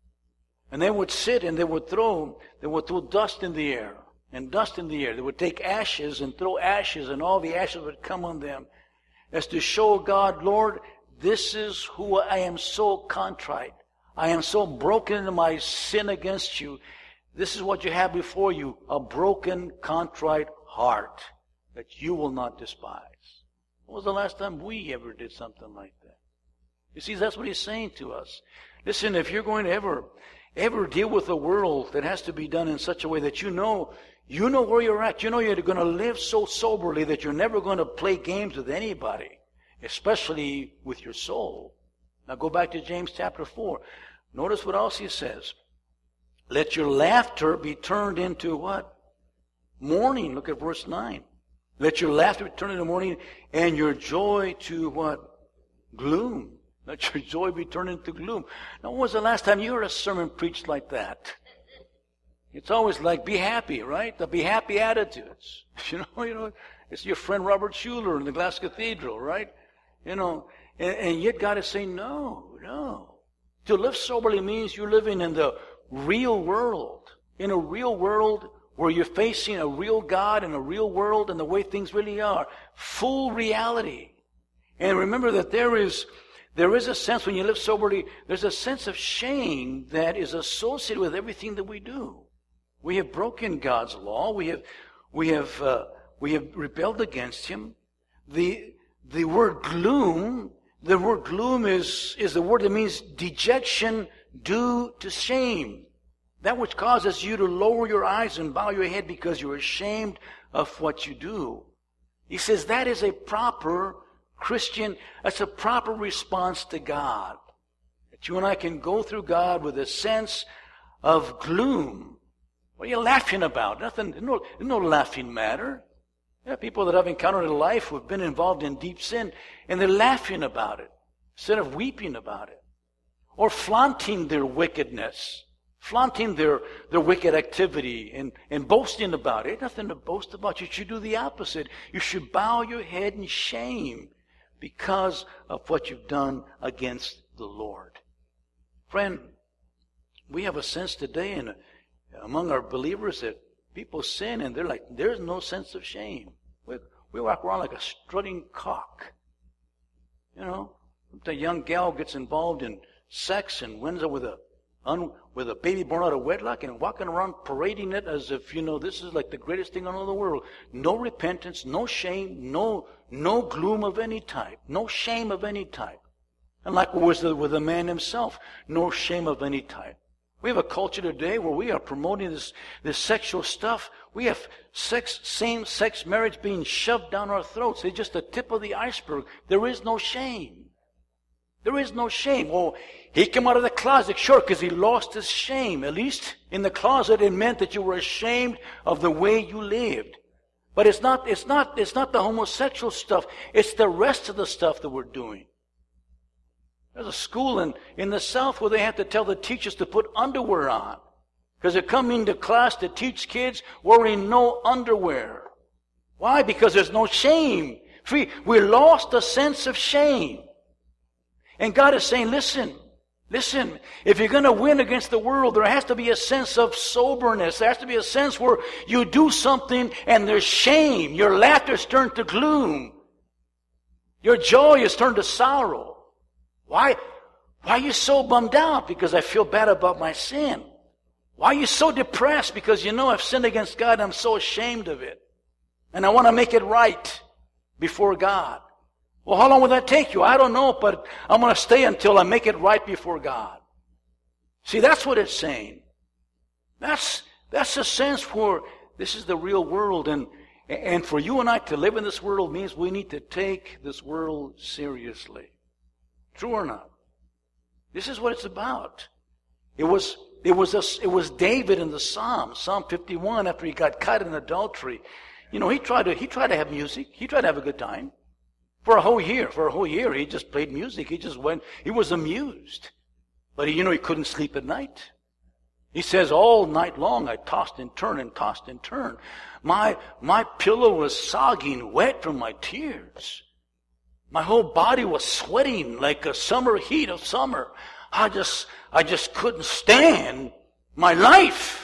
And they would sit and they would throw, they would throw dust in the air, and dust in the air. They would take ashes and throw ashes, and all the ashes would come on them, as to show God, Lord, this is who I am, so contrite. I am so broken in my sin against you. This is what you have before you, a broken, contrite heart that you will not despise. When was the last time we ever did something like that? You see, that's what he's saying to us. Listen, if you're going to ever, ever deal with a world that has to be done in such a way that you know You know where you're at. You know you're going to live so soberly that you're never going to play games with anybody, especially with your soul. Now go back to James chapter four. Notice what else he says. Let your laughter be turned into what? Mourning. Look at verse nine. Let your laughter be turned into mourning, and your joy to what? Gloom. Let your joy be turned into gloom. Now, when was the last time you heard a sermon preached like that? It's always like, be happy, right? The be happy attitudes. You know, you know, it's your friend Robert Schuller in the Glass Cathedral, right? You know, and, and yet God is saying, no, no. To live soberly means you're living in the real world. In a real world where you're facing a real God and a real world and the way things really are. Full reality. And remember that there is, there is a sense when you live soberly, there's a sense of shame that is associated with everything that we do. We have broken God's law. We have, we have, uh, we have rebelled against Him. The, the word gloom, the word gloom is, is the word that means dejection due to shame. That which causes you to lower your eyes and bow your head because you're ashamed of what you do. He says that is a proper Christian, that's a proper response to God. That you and I can go through God with a sense of gloom. What are you laughing about? Nothing, no, no laughing matter. There are people that I've encountered in life who have been involved in deep sin, and they're laughing about it instead of weeping about it. Or flaunting their wickedness. Flaunting their, their wicked activity and, and boasting about it. Nothing to boast about. You should do the opposite. You should bow your head in shame because of what you've done against the Lord. Friend, we have a sense today in, among our believers that people sin and they're like, there's no sense of shame. We, we walk around like a strutting cock. You know, the young gal gets involved in sex and ends up with a Un, with a baby born out of wedlock and walking around parading it as if, you know, this is like the greatest thing on all the world. No repentance, no shame, no no gloom of any type, no shame of any type. And like it was with the man himself, no shame of any type. We have a culture today where we are promoting this, this sexual stuff. We have sex, same-sex marriage being shoved down our throats. It's just the tip of the iceberg. There is no shame. There is no shame. Oh, he came out of the closet, sure, because he lost his shame. At least in the closet, it meant that you were ashamed of the way you lived. But it's not, it's not, it's not the homosexual stuff. It's the rest of the stuff that we're doing. There's a school in, in the South where they have to tell the teachers to put underwear on. Because they're coming to class to teach kids wearing no underwear. Why? Because there's no shame. Free. We lost a sense of shame. And God is saying, listen, listen, if you're going to win against the world, there has to be a sense of soberness. There has to be a sense where you do something and there's shame. Your laughter is turned to gloom. Your joy is turned to sorrow. Why? Why are you so bummed out? Because I feel bad about my sin. Why are you so depressed? Because you know I've sinned against God and I'm so ashamed of it. And I want to make it right before God. Well, how long will that take you? I don't know, but I'm going to stay until I make it right before God. See, that's what it's saying. That's, that's a sense where this is the real world. And, and for you and I to live in this world means we need to take this world seriously. True or not? This is what it's about. It was, it was, a, it was David in the Psalms, Psalm fifty-one, after he got caught in adultery. You know, he tried to, he tried to have music. He tried to have a good time. For a whole year, for a whole year, he just played music. He just went, he was amused. But, he, you know, he couldn't sleep at night. He says, all night long I tossed and turned and tossed and turned. My, my pillow was sogging wet from my tears. My whole body was sweating like a summer heat of summer. I just, I just couldn't stand my life.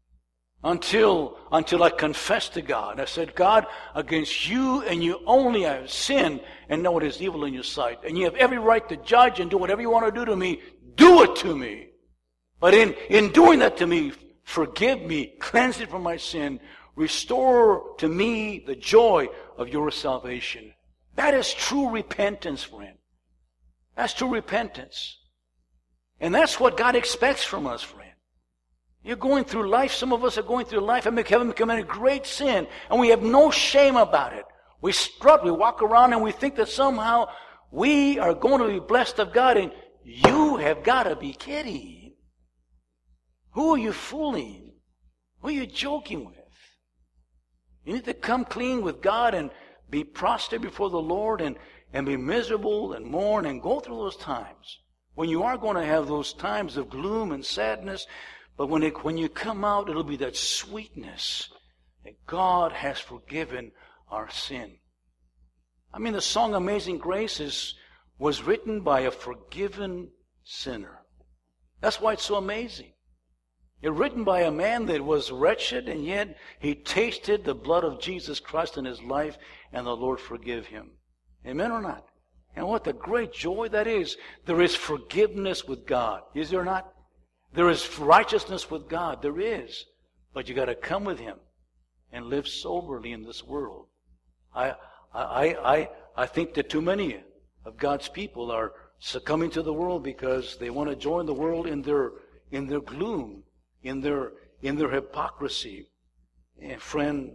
Until, until I confessed to God. I said, God, against you and you only I have sinned and know it is evil in your sight. And you have every right to judge and do whatever you want to do to me. Do it to me. But in, in doing that to me, forgive me, cleanse me from my sin, restore to me the joy of your salvation. That is true repentance, friend. That's true repentance. And that's what God expects from us, friend. You're going through life. Some of us are going through life and having committed great sin, and we have no shame about it. We strut, we walk around, and we think that somehow we are going to be blessed of God, and you have got to be kidding. Who are you fooling? Who are you joking with? You need to come clean with God and be prostrate before the Lord and, and be miserable and mourn and go through those times. When you are going to have those times of gloom and sadness, but when it, when you come out, it'll be that sweetness that God has forgiven our sin. I mean, the song Amazing Grace is, was written by a forgiven sinner. That's why it's so amazing. It's written by a man that was wretched, and yet he tasted the blood of Jesus Christ in his life, and the Lord forgave him. Amen or not? And what a great joy that is. There is forgiveness with God. Is there not? There is righteousness with God. There is. But you got to come with Him and live soberly in this world. I, I, I, I think that too many of God's people are succumbing to the world because they want to join the world in their in their gloom, in their in their hypocrisy. And friend,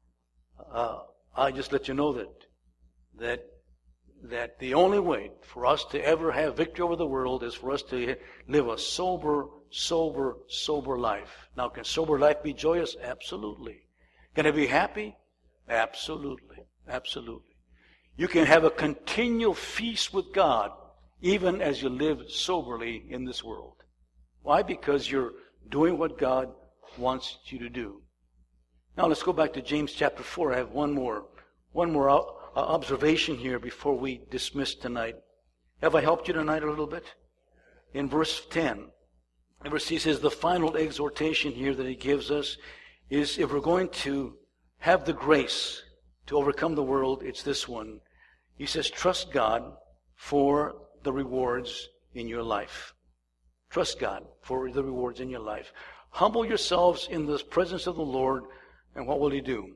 uh, I just let you know that that that the only way for us to ever have victory over the world is for us to live a sober, sober, sober life. Now, can sober life be joyous? Absolutely. Can it be happy? Absolutely. Absolutely. You can have a continual feast with God even as you live soberly in this world. Why? Because you're doing what God wants you to do. Now let's go back to James chapter four. I have one more, one more observation here before we dismiss tonight. Have I helped you tonight a little bit? In verse ten, verse he says the final exhortation here that he gives us is if we're going to have the grace to overcome the world, it's this one. He says, trust God for the rewards in your life. Trust God for the rewards in your life. Humble yourselves in the presence of the Lord, and what will He do?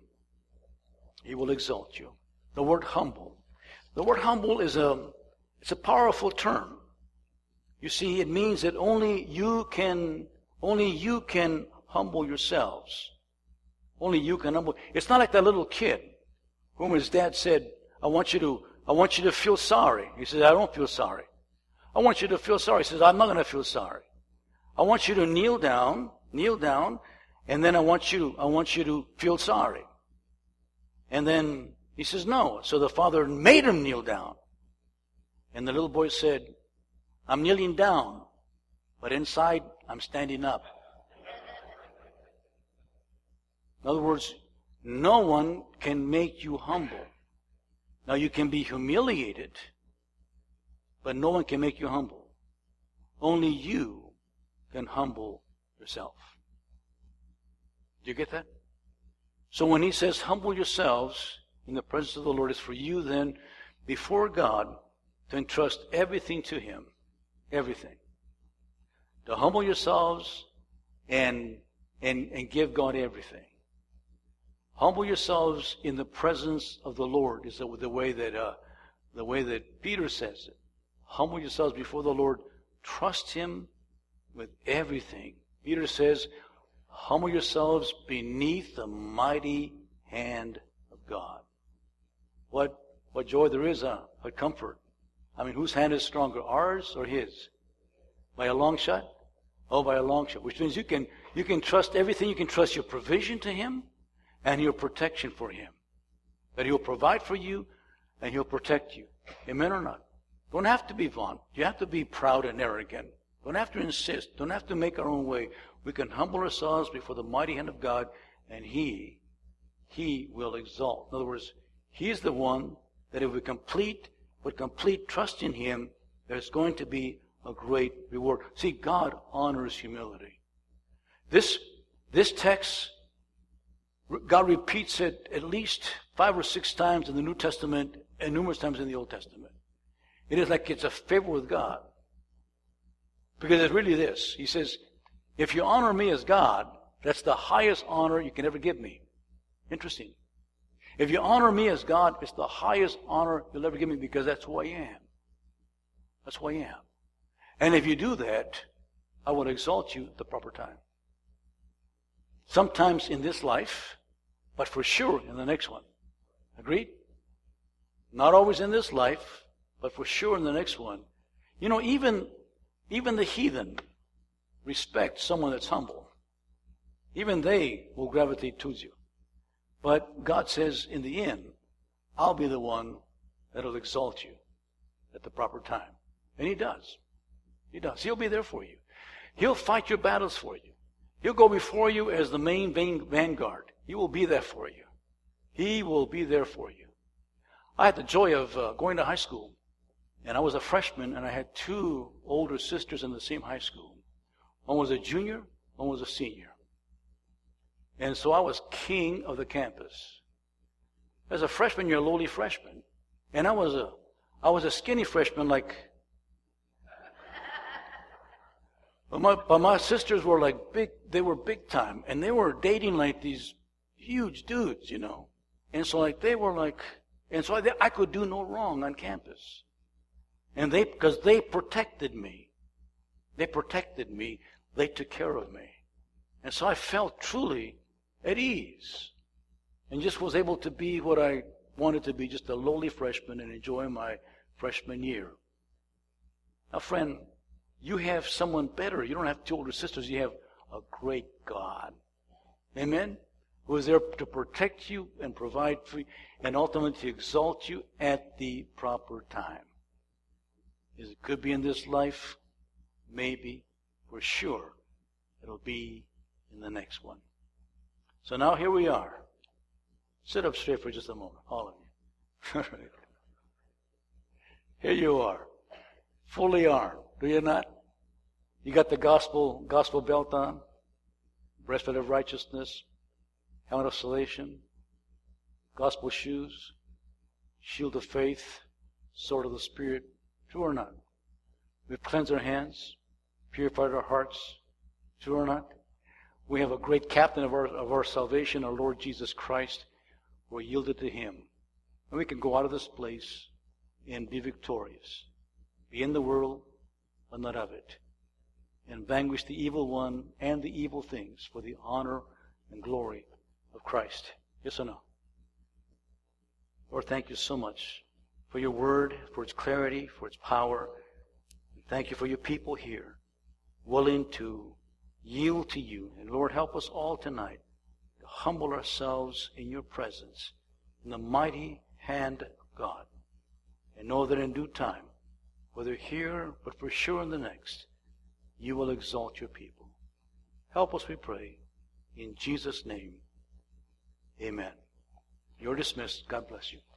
He will exalt you. The word humble. The word humble is a, it's a powerful term. You see, it means that only you can, only you can humble yourselves. Only you can humble. It's not like that little kid whom his dad said, I want you to, I want you to feel sorry. He says, I don't feel sorry. I want you to feel sorry. He says, I'm not going to feel sorry. I want you to kneel down, kneel down, and then I want you, I want you to feel sorry. And then he says, no. So the father made him kneel down. And the little boy said, I'm kneeling down, but inside I'm standing up. In other words, no one can make you humble. Now you can be humiliated, but no one can make you humble. Only you can humble yourself. Do you get that? So when he says, humble yourselves in the presence of the Lord, it's for you then, before God, to entrust everything to Him. Everything. To humble yourselves and, and, and give God everything. Humble yourselves in the presence of the Lord is the, the way that uh, the way that Peter says it. Humble yourselves before the Lord. Trust Him with everything. Peter says, humble yourselves beneath the mighty hand of God. What what joy there is, uh, what comfort. I mean, whose hand is stronger, ours or His? By a long shot? Oh, by a long shot. Which means you can you can trust everything. You can trust your provision to Him and your protection for Him. That He'll provide for you and He'll protect you. Amen or not? Don't have to be vaunted. You have to be proud and arrogant. Don't have to insist. Don't have to make our own way. We can humble ourselves before the mighty hand of God, and He, He will exalt. In other words, He's the one that if we complete, put complete trust in Him, there's going to be a great reward. See, God honors humility. This, this text, God repeats it at least five or six times in the New Testament and numerous times in the Old Testament. It is like it's a favor with God. Because it's really this. He says, if you honor me as God, that's the highest honor you can ever give me. Interesting. If you honor me as God, it's the highest honor you'll ever give me because that's who I am. That's who I am. And if you do that, I will exalt you at the proper time. Sometimes in this life, but for sure in the next one. Agreed? Not always in this life, but for sure in the next one. You know, even, even the heathen respect someone that's humble. Even they will gravitate towards you. But God says, in the end, I'll be the one that'll exalt you at the proper time. And He does. He does. He'll be there for you. He'll fight your battles for you. He'll go before you as the main vanguard. He will be there for you. He will be there for you. I had the joy of uh, going to high school. And I was a freshman, and I had two older sisters in the same high school. One was a junior, one was a senior. And so I was king of the campus. As a freshman, you're a lowly freshman. And I was a, I was a skinny freshman, like, but my, but my sisters were like big, they were big time. And they were dating like these huge dudes, you know. And so like they were like, and so I, I could do no wrong on campus. And they, because they protected me. They protected me. They took care of me. And so I felt truly at ease. And just was able to be what I wanted to be, just a lowly freshman, and enjoy my freshman year. Now, friend, you have someone better. You don't have two older sisters. You have a great God. Amen? Who is there to protect you and provide for you and ultimately to exalt you at the proper time. Is it could be in this life? Maybe. For sure. It'll be in the next one. So now here we are. Sit up straight for just a moment, all of you. Here you are, fully armed. Do you not? You got the gospel gospel belt on, breastplate of righteousness, helmet of salvation, gospel shoes, shield of faith, sword of the Spirit. True or not? We've cleansed our hands, purified our hearts. True or not? We have a great captain of our, of our salvation, our Lord Jesus Christ. We're yielded to Him. And we can go out of this place and be victorious. Be in the world, but not of it. And vanquish the evil one and the evil things for the honor and glory of Christ. Yes or no? Lord, thank you so much for your word, for its clarity, for its power. And thank you for your people here, willing to yield to you. And Lord, help us all tonight to humble ourselves in your presence, in the mighty hand of God, and know that in due time, whether here, but for sure in the next, you will exalt your people. Help us, we pray, in Jesus' name. Amen. You're dismissed. God bless you.